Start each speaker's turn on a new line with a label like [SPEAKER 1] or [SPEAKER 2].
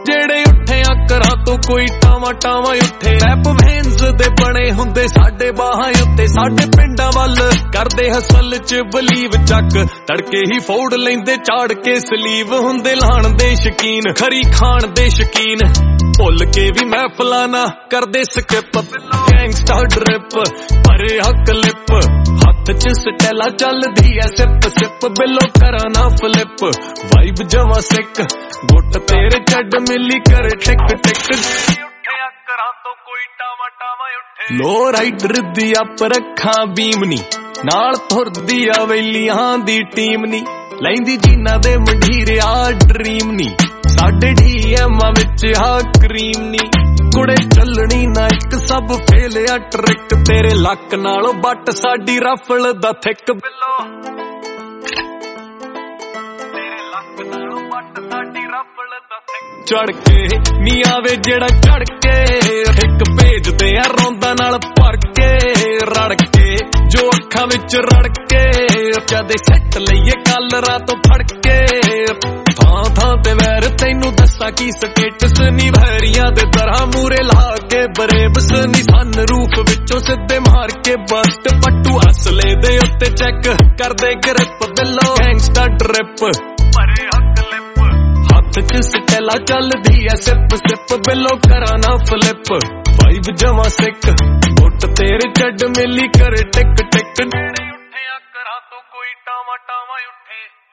[SPEAKER 1] ਜਿਹੜੇ ਉੱਠਿਆ ਕਰਾਂ ਤੋਂ ਕੋਈ ਟਾਵਾਂ ਟਾਵਾਂ ਉੱਠੇ ਰੈਪ ਵੈਨਸ ਦੇ ਬਣੇ ਹੁੰਦੇ ਸਾਡੇ ਬਾਹਾਂ ਉੱਤੇ ਸਾਡੇ ਪਿੰਡਾਂ ਵੱਲ ਕਰਦੇ ਹਸਲ ਚ ਬਲੀਵ ਚੱਕ ਤੜਕੇ ਹੀ ਫੋੜ ਲੈਂਦੇ ਚਾੜ ਕੇ ਸਲੀਵ ਹੁੰਦੇ ਲਾਣ ਦੇ ਸ਼ਕੀਨ ਖਰੀ ਖਾਣ ਦੇ ਸ਼ਕੀਨ ਭੁੱਲ ਕੇ ਵੀ ਮਹਿਫਲਾਂ ਨਾ ਕਰਦੇ ਸਕਿਪ ਗੈਂਗਸਟਾ ਡ੍ਰਿਪ ਭਰੇ ਹੱਕ ਲਿਪ ਹੱਥ ਚ ਸਟੈਲਾ ਚੱਲਦੀ ਐ ਸਿਪ ਸਿਪ ਬਿੱਲੋ ਕਰਾਂ ਨਾ ਫਲਿਪ ਵਾਈਬ ਜਮਾ ਸਿੱਕ ਗੁੱਟ ਤੇਰੇ ਛੱਡ ਮਿਲੀ ਕਰ ਟਿਕ ਟਿਕ ਉੱਠਿਆ ਕਰਾਂ ਤੋਂ ਕੋਈ ਟਾਵਾਂ ਟਾਵਾਂ ਉੱਠੇ ਲੋ ਰਾਈਡਰ ਦੀ ਅਪ ਰੱਖਾਂ ਬੀਮਨੀ ਨਾਲ ਤੁਰਦੀ ਆ ਵੇਲੀਆਂ ਦੀ ਟੀਮ ਨੀ ਲੈਂਦੀ ਜੀਨਾ ਦੇ ਮੰਢੀਰਿਆ ਡ੍ਰੀਮ ਨੀ ਸਾਡੇ ਡੀਐਮਾਂ ਵਿੱਚ ਆ ਕਰੀਮ ਨੀ ਕੁੜੇ ਚੱਲਣੀ ਨਾ ਇੱਕ ਸਭ ਫੇਲ ਆ ਟ੍ਰਿਕ ਤੇਰੇ ਲੱਕ ਨਾਲੋਂ ਬੱਟ ਸਾਡੀ ਰਫਲ ਦਾ ਥਿੱਕ ਬਿੱਲੋ ਤੇਰੇ ਲੱਕ ਨਾਲੋਂ ਬੱਟ ਸਾਡੀ ਰਫਲ ਦਾ ਥਿੱਕ ਚੜ ਕੇ ਨੀ ਆਵੇ ਜਿਹੜਾ ਚੜ ਕੇ ਇੱਕ ਭੇਜਦੇ ਆ ਰੌਂਦਾ ਨਾਲ ਭਰ ਕੇ ਰੜ ਕੇ ਜੋ ਅੱਖਾਂ ਵਿੱਚ ਰੜ ਕੇ ਕਦੇ ਸੱਟ ਲਈਏ ਕਾਲਰਾਂ ਤੋਂ ਫੜ ਕੇ ਥਾਂ ਥਾਂ ਤੇ ਵੈਰ ਤੈਨੂੰ ਦੱਸਾਂ ਕੀ ਸਟੇਟਸ ਨੀ ਵੈਰੀਆਂ ਦੇ ਤਰ੍ਹਾਂ ਮੂਰੇ ਲਾ ਕੇ ਬਰੇਬਸ ਨੀ ਸਨ ਰੂਪ ਵਿੱਚੋਂ ਸਿੱਧੇ ਮਾਰ ਕੇ ਬਸਟ ਪੱਟੂ ਅਸਲੇ ਦੇ ਉੱਤੇ ਚੈੱਕ ਕਰਦੇ ਗ੍ਰਿਪ ਬਿੱਲੋ ਗੈਂਗਸਟਾ ਡ੍ਰਿਪ ਭਰੇ ਹੱਕ ਲਿਪ ਹੱਥ ਚ ਸਟੈਲਾ ਚੱਲਦੀ ਐ ਸਿਪ ਸਿਪ ਬਿੱਲੋ ਕਰਾਂ ਨਾ ਫਲਿਪ ਵਾਈਬ ਜਮਾ ਸਿੱਕ ਗੁੱਟ ਤੇਰੇ ਛੱਡ ਮਿਲੀ ਕਰ ਟਿਕ ਟਿਕ ਉੱਠਿਆ ਕਰਾਂ ਤੋਂ ਕੋਈ ਟਾਵਾਂ ਟਾਵਾਂ ਉੱਠੇ